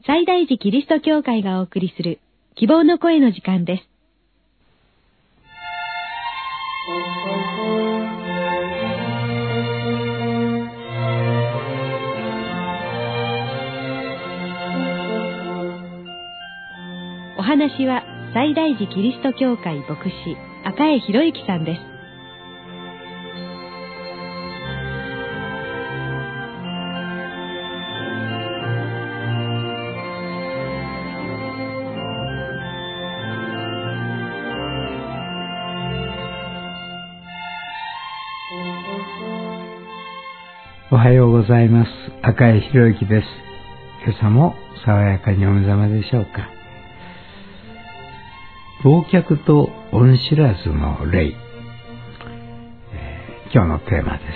西大寺キリスト教会がお送りする希望の声の時間です。お話は西大寺キリスト教会牧師赤江博之さんです。 おはようございます。赤江博之です。今朝も爽やかにお目覚めでしょうか。忘却と恩知らずの霊、今日のテーマです。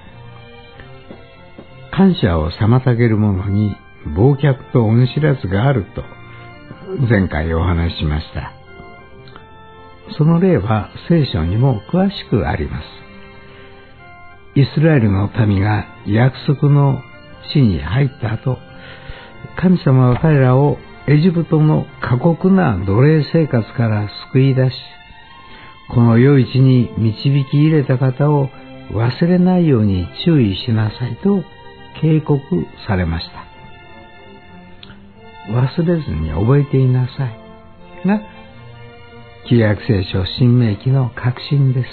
感謝を妨げる者に忘却と恩知らずがあると前回お話ししました。その例は聖書にも詳しくあります。イスラエルの民が約束の地に入った後、神様は彼らをエジプトの過酷な奴隷生活から救い出し、この良い地に導き入れた方を忘れないように注意しなさいと警告されました。忘れずに覚えていなさいが、旧約聖書新明記の核心です。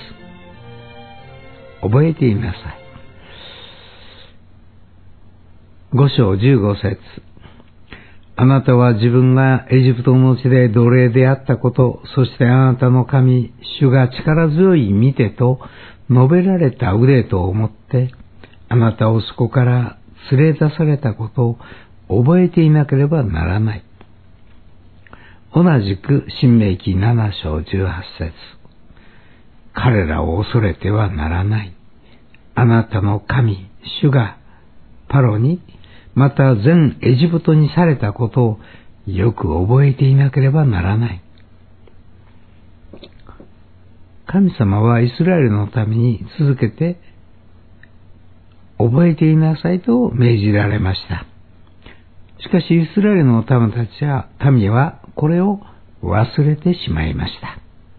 覚えていなさい。5章15節、あなたは自分がエジプトの地で奴隷であったこと、そしてあなたの神、主が力強い見てと述べられた腕と思って、あなたをそこから連れ出されたことを覚えていなければならない。同じく新明記7章18節、彼らを恐れてはならない。あなたの神、主がパロに、また全エジプトにされたことをよく覚えていなければならない。神様はイスラエルのために続けて覚えていなさいと命じられました。しかしイスラエルの民はこれを忘れてしまいました。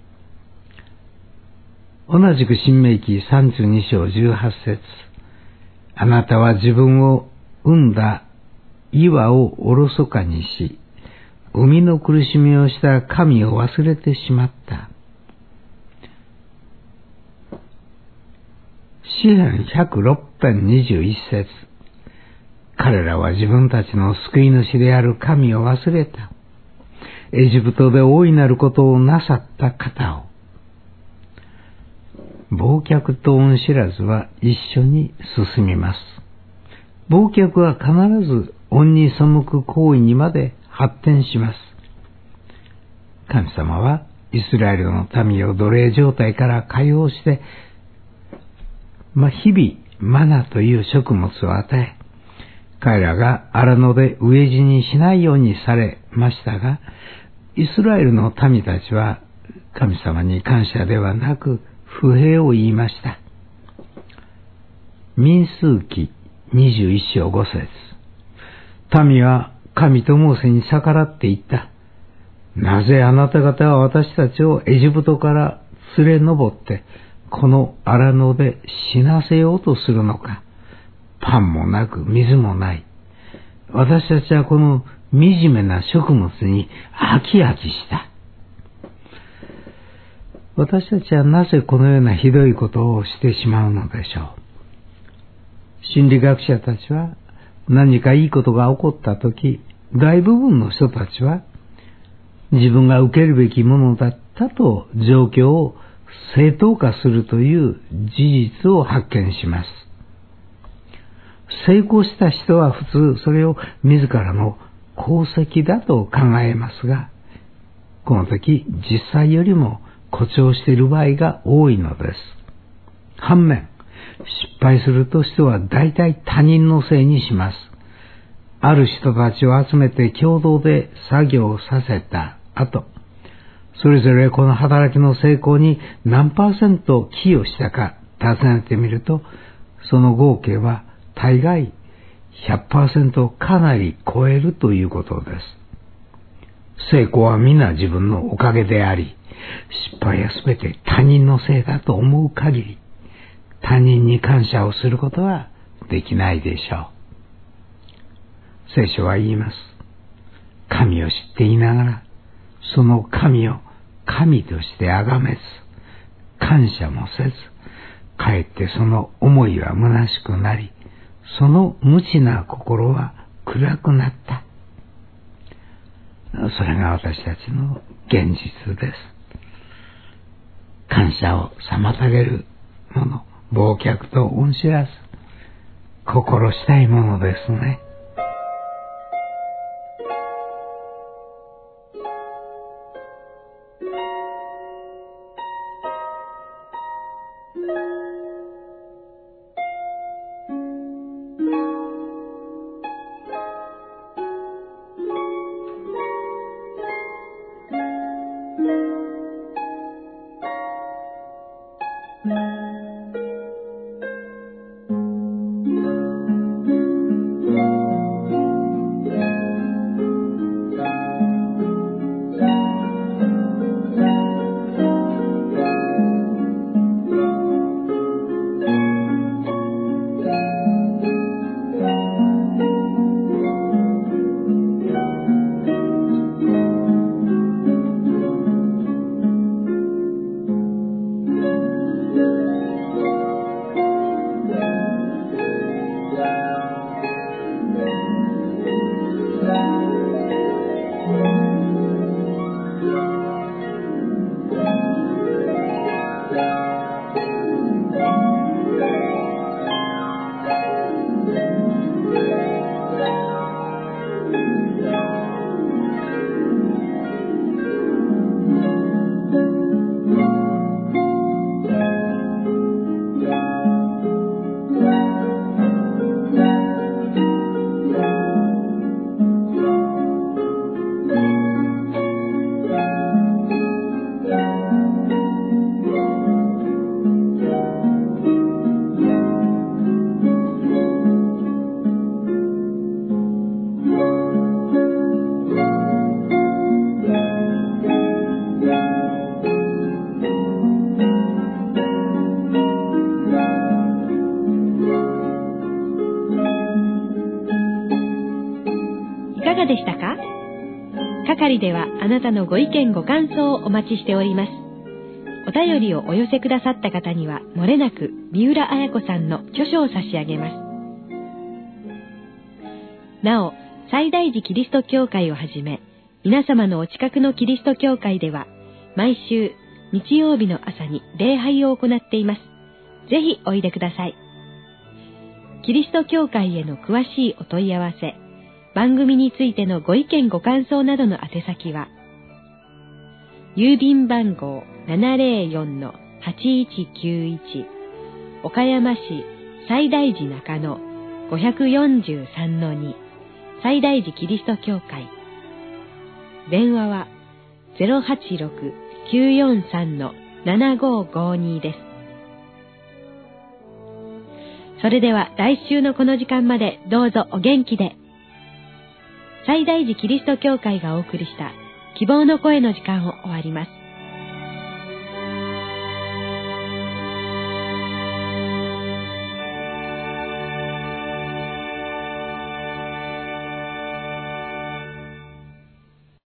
同じく新明記32章18節、あなたは自分を生んだ岩をおろそかにし、生みの苦しみをした神を忘れてしまった。詩編106編21節、彼らは自分たちの救い主である神を忘れた。エジプトで大いなることをなさった方を。忘却と恩知らずは一緒に進みます。忘却は必ず恩に背く行為にまで発展します。神様はイスラエルの民を奴隷状態から解放して、日々マナという食物を与え、彼らが荒野で飢え死にしないようにされましたが、イスラエルの民たちは神様に感謝ではなく不平を言いました。民数記21章5節、民は神とモーセに逆らって言った。なぜあなた方は私たちをエジプトから連れ上って、この荒野で死なせようとするのか。パンもなく水もない。私たちはこの惨めな食物に飽き飽きした。私たちはなぜこのようなひどいことをしてしまうのでしょう。心理学者たちは何かいいことが起こったとき、大部分の人たちは自分が受けるべきものだったと状況を正当化するという事実を発見します。成功した人は普通それを自らの功績だと考えますが、この時実際よりも誇張している場合が多いのです。反面、失敗すると人は大体他人のせいにします。ある人たちを集めて共同で作業をさせた後、それぞれこの働きの成功に何%寄与したか尋ねてみると、その合計は大概 100% をかなり超えるということです。成功は皆自分のおかげであり、失敗はすべて他人のせいだと思う限り、他人に感謝をすることはできないでしょう。聖書は言います。神を知っていながら、その神を神として崇めず、感謝もせず、かえってその思いは虚しくなり、その無知な心は暗くなった。それが私たちの現実です。感謝を妨げるもの、忘却と恩知らず、心したいものですね。 いかがでしたか？係ではあなたのご意見ご感想をお待ちしております。お便りをお寄せくださった方にはもれなく三浦綾子さんの著書を差し上げます。なお、西大寺キリスト教会をはじめ、皆様のお近くのキリスト教会では、毎週日曜日の朝に礼拝を行っています。ぜひおいでください。キリスト教会への詳しいお問い合わせ、番組についてのご意見ご感想などの宛先は、郵便番号 704-8191 岡山市西大寺中野 543-2 西大寺キリスト教会。電話は 086-943-7552 です。それでは来週のこの時間までどうぞお元気で。西大寺キリスト教会がお送りした希望の声の時間を終わります。